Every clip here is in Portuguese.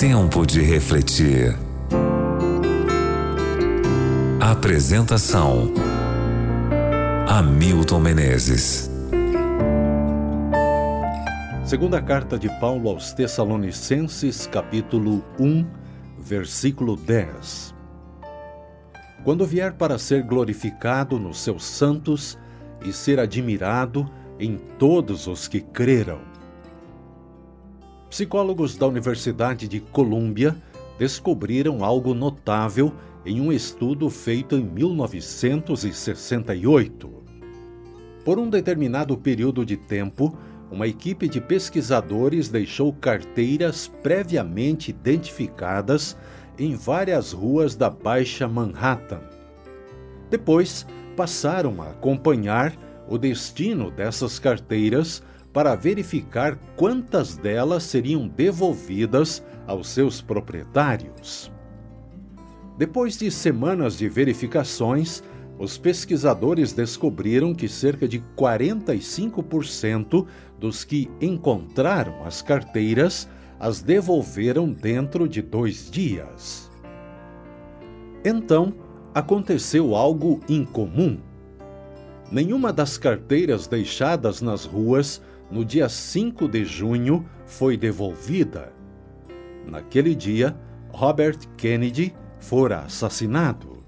Tempo de refletir. Apresentação: Hamilton Menezes. Segunda carta de Paulo aos Tessalonicenses, capítulo 1, versículo 10. Quando vier para ser glorificado nos seus santos e ser admirado em todos os que creram. Psicólogos da Universidade de Colômbia descobriram algo notável em um estudo feito em 1968. Por um determinado período de tempo, uma equipe de pesquisadores deixou carteiras previamente identificadas em várias ruas da Baixa Manhattan. Depois, passaram a acompanhar o destino dessas carteiras para verificar quantas delas seriam devolvidas aos seus proprietários. Depois de semanas de verificações, os pesquisadores descobriram que cerca de 45% dos que encontraram as carteiras as devolveram dentro de 2 dias. Então, aconteceu algo incomum. Nenhuma das carteiras deixadas nas ruas no dia 5 de junho foi devolvida. Naquele dia, Robert Kennedy fora assassinado.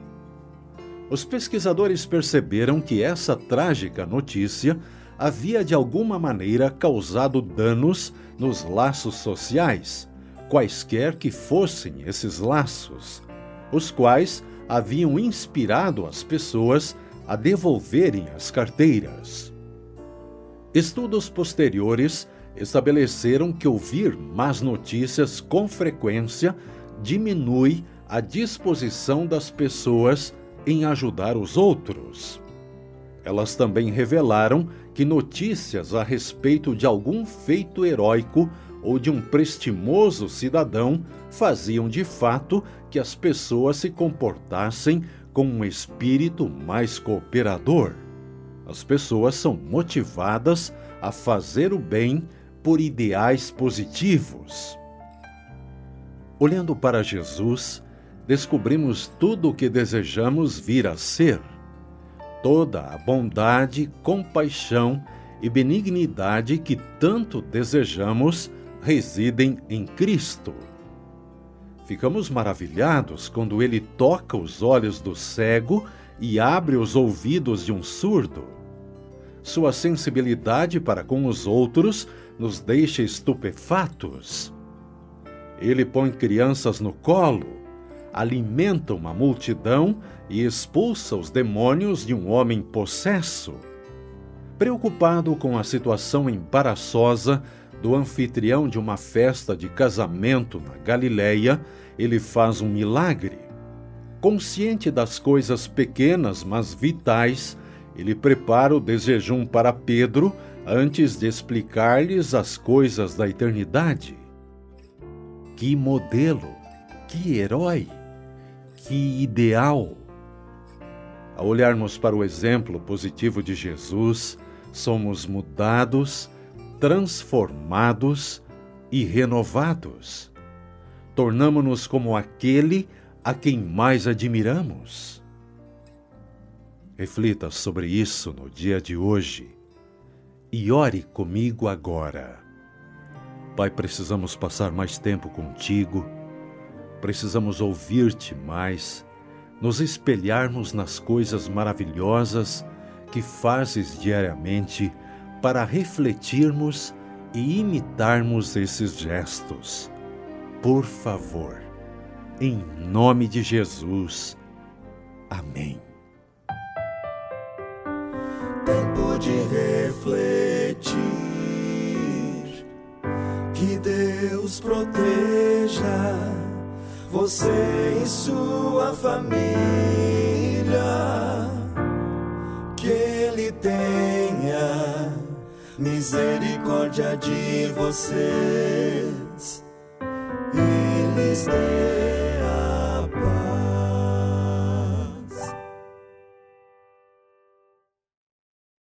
Os pesquisadores perceberam que essa trágica notícia havia de alguma maneira causado danos nos laços sociais, quaisquer que fossem esses laços, os quais haviam inspirado as pessoas a devolverem as carteiras. Estudos posteriores estabeleceram que ouvir más notícias com frequência diminui a disposição das pessoas em ajudar os outros. Elas também revelaram que notícias a respeito de algum feito heróico ou de um prestimoso cidadão faziam de fato que as pessoas se comportassem com um espírito mais cooperador. As pessoas são motivadas a fazer o bem por ideais positivos. Olhando para Jesus, descobrimos tudo o que desejamos vir a ser. Toda a bondade, compaixão e benignidade que tanto desejamos residem em Cristo. Ficamos maravilhados quando Ele toca os olhos do cego e abre os ouvidos de um surdo. Sua sensibilidade para com os outros nos deixa estupefatos. Ele põe crianças no colo, alimenta uma multidão e expulsa os demônios de um homem possesso. Preocupado com a situação embaraçosa do anfitrião de uma festa de casamento na Galileia, ele faz um milagre. Consciente das coisas pequenas, mas vitais, ele prepara o desjejum para Pedro antes de explicar-lhes as coisas da eternidade. Que modelo, que herói, que ideal! Ao olharmos para o exemplo positivo de Jesus, somos mudados, transformados e renovados. Tornamo-nos como aquele a quem mais admiramos. Reflita sobre isso no dia de hoje e ore comigo agora. Pai, precisamos passar mais tempo contigo, precisamos ouvir-te mais, nos espelharmos nas coisas maravilhosas que fazes diariamente para refletirmos e imitarmos esses gestos. Por favor, em nome de Jesus. Amém. Tempo de refletir, que Deus proteja você e sua família, que Ele tenha misericórdia de vocês e lhes dê